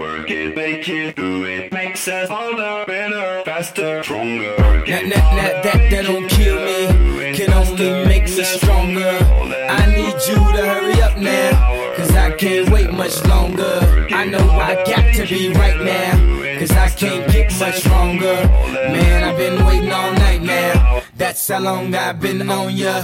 Work it, make it, do it. Makes us harder, better, faster, stronger. That don't kill me, can only make us stronger. I need you to hurry up now, cause I can't wait much longer. I know I got to be right now, cause I can't get much stronger. Man, I've been waiting all night now, that's how long I've been on ya.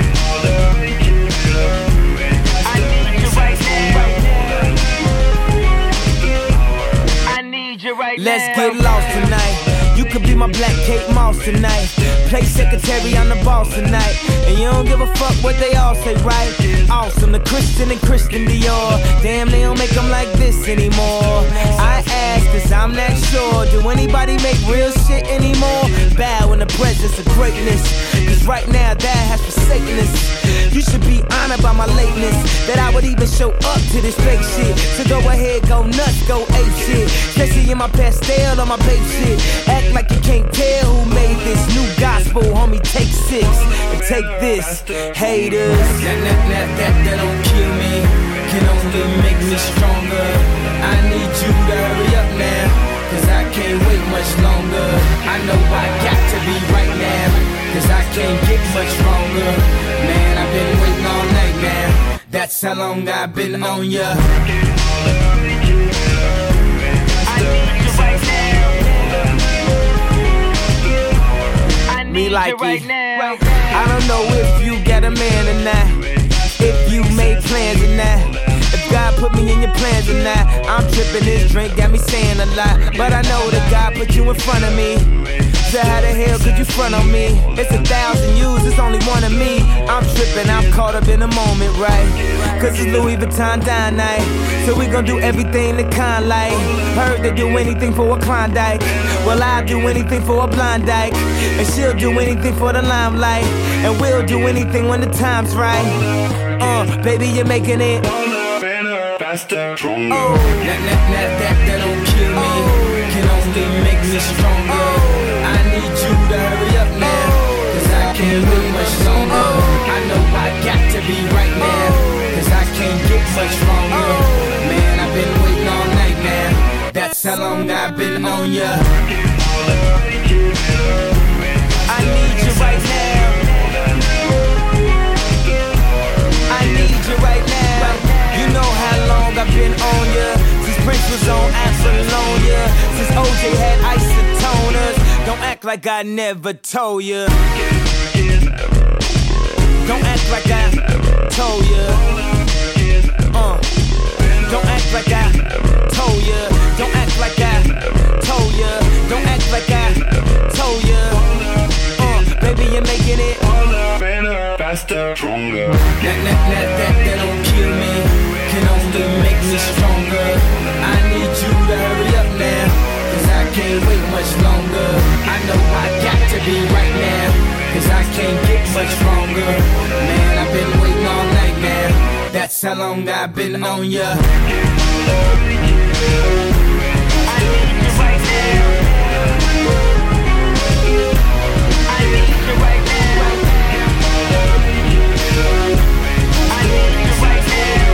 Let's get lost tonight. You could be my black Kate Moss tonight. Play secretary, I'm the boss tonight. And you don't give a fuck what they all say, right? Awesome, the Christian and Christian Dior. Damn, they don't make them like this anymore. I ask, cause I'm not sure. Do anybody make real shit anymore? Bow in the presence of greatness, cause right now that has forsaken us. You should be honored by my lateness, that I would even show up to this fake shit. So go ahead, go nuts, go ape shit. Especially in my pastel on my babe shit. Act like you can't tell who made this new gospel, homie. Take 6 and take this, haters. That don't kill me, can only make me stronger. I need you to hurry up now, cause I can't wait much longer. I know I got to be right now, cause I can't get much stronger. Man, I've been waiting all night now, that's how long I've been on ya. Me like it. I don't know if you got a man or not, if you made plans or not, if God put me in your plans or not. I'm tripping, this drink got me saying a lot, but I know that God put you in front of me. So how the hell could you front on me? It's 1,000 yous, it's only one of me. I'm tripping, I'm caught up in the moment, right? Cause it's Louis Vuitton dine night, so we gon' do everything the kind like. Heard they do anything for a Klondike, well I'll do anything for a blind dyke, and she'll do anything for the limelight, and we'll do anything when the time's right. Baby, you're making it Better, faster, stronger. That don't kill me, can only make me stronger. I need you to hurry up now, cause I can't wait much longer. I know I got to be right now, cause I can't get much stronger. Man, I've been waiting all night now, that's how long I've been on ya. I need you right now, I need you right now. You know how long I've been on ya, since Prince was on Apollonia, since OJ had isotoners. Don't act like I never told ya, don't act like I told ya. Don't act like I told ya, don't act like I told ya, don't act like I told ya. Baby, you're making it better, faster, stronger. That don't kill me, can only make me stronger. I need you to hurry up now, cause I can't wait much longer. I know I got to be right now, cause I can't get much stronger. Man, I've been waiting all night now, that's how long I've been on ya. I need you right now, I need you right now, I need you right now,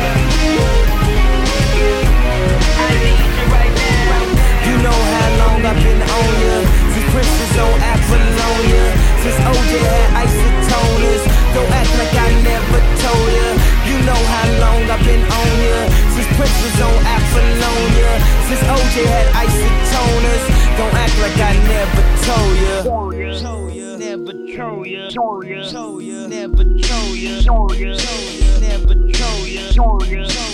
I need you right now. You know how long I've been on ya, since Prince was on Apollonia, since OJ had isotoners. Don't act like I never told ya. You know how long I've been on ya, since Prince was on Apollonia, since OJ had isotoners. Don't act like I never told ya. Never told ya. Never told ya. Never told ya.